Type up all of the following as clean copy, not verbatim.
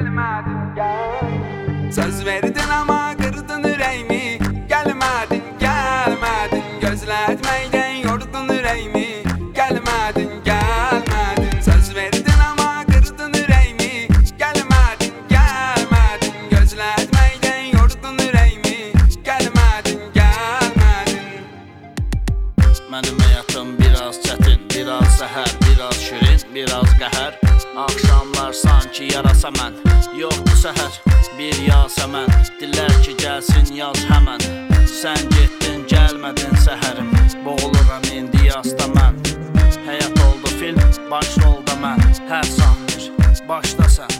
gelmedin gel. Söz verdin ama kırdın yüreğimi. Gelmedin gelmedin, gözletmeyden yordun yüreğimi. Gelmedin gelmedin, söz verdin ama kırdın yüreğimi. Gelmedin gelmedin, gözletmeyden yordun yüreğimi. Gelmedin gelmedin. Mənim həyatım biraz çətin, biraz zəhər, biraz şirin, biraz qəhər. Akşamlar sanki yarasa mən, yoxdur səhər, bir yasəmən. Dilər ki gəlsin yaz həmən, sən getdin gəlmədin səhərim. Boğuluram indi yazda mən, həyat oldu film, başrolda mən. Hər sahir, başda sən.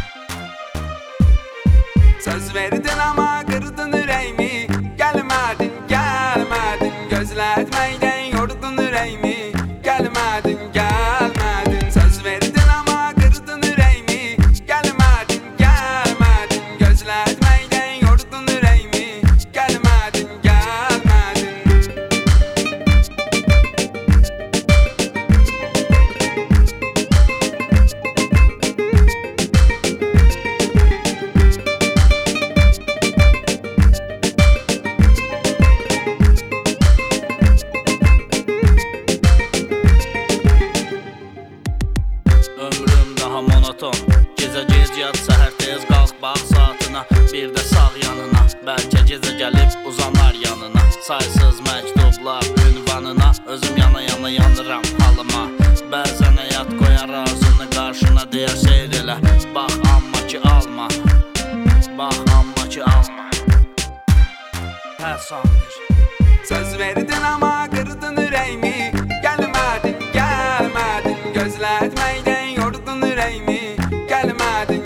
Söz verdin ama kırdın yüreğimi. Gelmedin gelmedin, gözletmeyden yordun yüreğimi. Gelmedin gelmedin, söz verdin ama kırdın yüreğimi. Gelmedin gelmedin, gözletmeyden yordun yüreğimi. Gelmedin gelmedin. Ömrüm daha monoton, gecə gec yat, səhər tez qalx bax saatına. Bir də sağ yanına, bəlkə gecə gəlib uzanar yanına. Saysız məktublar ünvanına, özüm yana yana yanıram halıma. Bəzən həyat qoyar arzını qarşına, deyər seyr elə, bax amma ki alma. Bax amma ki alma. Hər sanır. Söz verdin ama kırdın yüreğimi. Gelmedin gelmedin, gözletmeyden yordun yüreğimi. Gelmedin